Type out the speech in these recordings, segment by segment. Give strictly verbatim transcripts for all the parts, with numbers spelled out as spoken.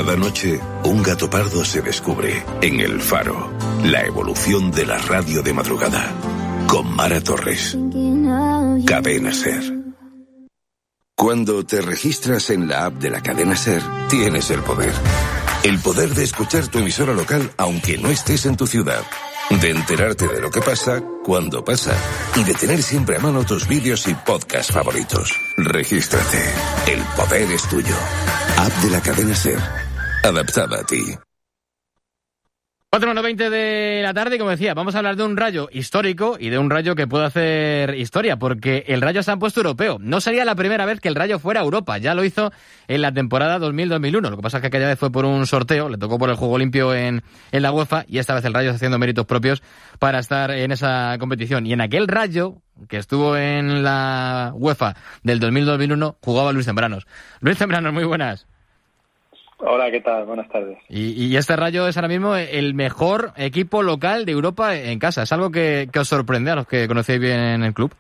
Cada noche, un gato pardo se descubre en El Faro, la evolución de la radio de madrugada, con Mara Torres. Cadena Ser. Cuando te registras en la app de la Cadena Ser, tienes el poder. El poder de escuchar tu emisora local aunque no estés en tu ciudad. De enterarte de lo que pasa, cuando pasa. Y de tener siempre a mano tus vídeos y podcasts favoritos. Regístrate. El poder es tuyo. App de la Cadena Ser. Adaptada a ti. cuatro menos veinte de la tarde y como decía, vamos a hablar de un Rayo histórico y de un Rayo que puede hacer historia, porque el Rayo se ha puesto europeo. No sería la primera vez que el Rayo fuera a Europa, ya lo hizo en la temporada dos mil dos mil uno. Lo que pasa es que aquella vez fue por un sorteo, le tocó por el juego limpio en, en la UEFA, y esta vez el Rayo está haciendo méritos propios para estar en esa competición. Y en aquel Rayo que estuvo en la UEFA del dos mil dos mil uno jugaba Luis Zembranos. Luis Zembranos, muy buenas. Hola, ¿qué tal? Buenas tardes. Y, y este Rayo es ahora mismo el mejor equipo local de Europa en casa. ¿Es algo que, que os sorprende a los que conocéis bien en el club?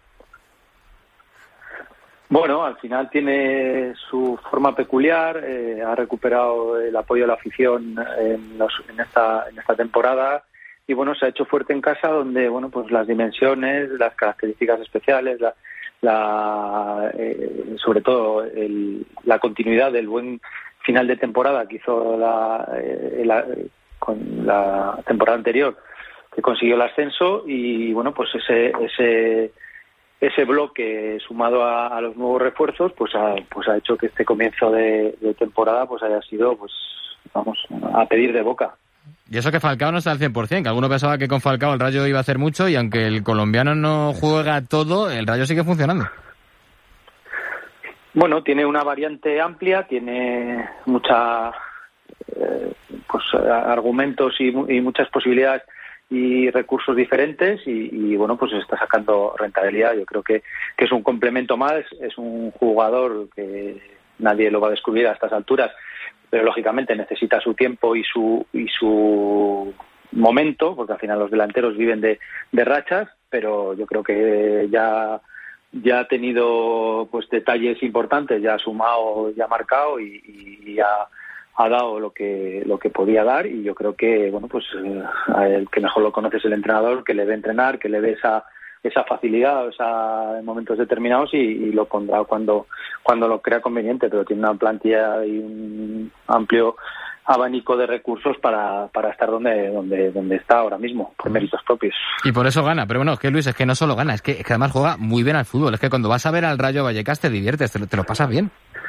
Bueno, al final tiene su forma peculiar, eh, ha recuperado el apoyo de la afición en, los, en, esta, en esta temporada y bueno, se ha hecho fuerte en casa donde bueno, pues las dimensiones, las características especiales, la, la, eh, sobre todo el, la continuidad del buen final de temporada que hizo la, eh, la, con la temporada anterior, que consiguió el ascenso y bueno, pues ese ese ese bloque sumado a, a los nuevos refuerzos pues ha pues ha hecho que este comienzo de, de temporada pues haya sido pues vamos a pedir de boca. Y eso que Falcao no está al cien por ciento, que alguno pensaba que con Falcao el Rayo iba a hacer mucho y aunque el colombiano no juega todo, el Rayo sigue funcionando. Bueno, tiene una variante amplia, tiene mucha eh, pues argumentos y, y muchas posibilidades y recursos diferentes y, y bueno, pues está sacando rentabilidad. Yo creo que, que es un complemento más, es un jugador que nadie lo va a descubrir a estas alturas, pero lógicamente necesita su tiempo y su y su momento, porque al final los delanteros viven de, de rachas, pero yo creo que ya ya ha tenido pues detalles importantes, ya ha sumado, ya ha marcado y, y, y ha, ha dado lo que lo que podía dar y yo creo que bueno pues eh, el que mejor lo conoce es el entrenador, que le ve entrenar, que le ve esa esa facilidad esa, en momentos determinados y, y lo pondrá cuando cuando lo crea conveniente, pero tiene una plantilla y un amplio abanico de recursos para, para estar donde, donde, donde está ahora mismo, por méritos propios. Y por eso gana, pero bueno, es que Luis, es que no solo gana, es que, es que además juega muy bien al fútbol, es que cuando vas a ver al Rayo Vallecas te diviertes, te lo, te lo pasas bien.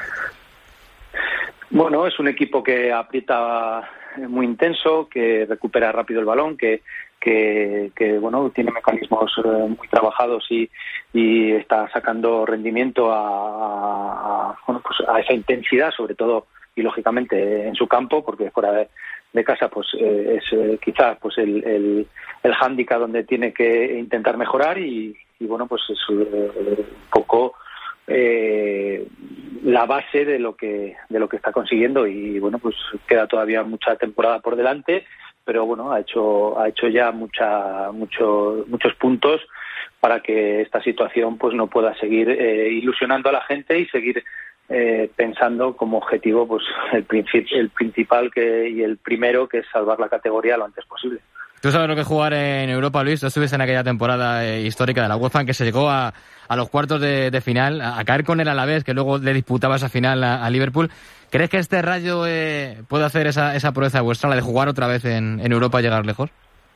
Bueno, es un equipo que aprieta muy intenso, que recupera rápido el balón, que que, que bueno, tiene mecanismos muy trabajados y, y está sacando rendimiento a, a, bueno, pues a esa intensidad, sobre todo y lógicamente en su campo, porque fuera de, de casa pues eh, es eh, quizás pues el, el, el hándicap donde tiene que intentar mejorar y, y bueno pues es eh, un poco eh, la base de lo que de lo que está consiguiendo y bueno pues queda todavía mucha temporada por delante, pero bueno ha hecho ha hecho ya mucha mucho, muchos puntos para que esta situación pues no pueda seguir eh, ilusionando a la gente y seguir Eh, pensando como objetivo pues el, princip- el principal que y el primero, que es salvar la categoría lo antes posible. Tú sabes lo que es jugar en Europa, Luis. Tú estuviste en aquella temporada eh, histórica de la UEFA en que se llegó a, a los cuartos de, de final, a, a caer con el Alavés, que luego le disputaba esa final a, a Liverpool. ¿Crees que este Rayo eh, puede hacer esa, esa proeza vuestra, la de jugar otra vez en, en Europa y llegar lejos?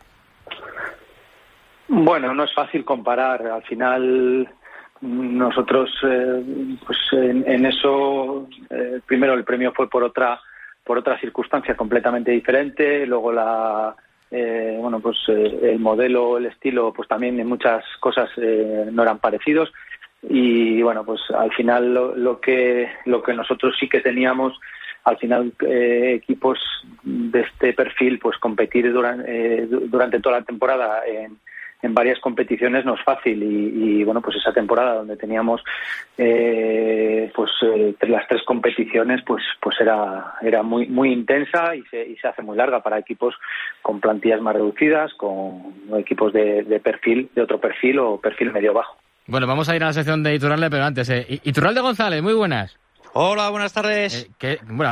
Bueno, no es fácil comparar. Al final nosotros eh, pues en, en eso eh, primero el premio fue por otra por otra circunstancia completamente diferente, luego la eh, bueno pues eh, el modelo, el estilo pues también en muchas cosas eh, no eran parecidos y bueno pues al final lo, lo que lo que nosotros sí que teníamos al final eh, equipos de este perfil pues competir durante eh, durante toda la temporada en en varias competiciones no es fácil y, y bueno pues esa temporada donde teníamos eh, pues eh, las tres competiciones pues pues era era muy muy intensa y se, y se hace muy larga para equipos con plantillas más reducidas, con equipos de, de perfil de otro perfil o perfil medio bajo. Bueno, vamos a ir a la sección de Iturralde, pero antes eh, Iturralde González, muy buenas. Hola, buenas tardes. Eh, que, bueno,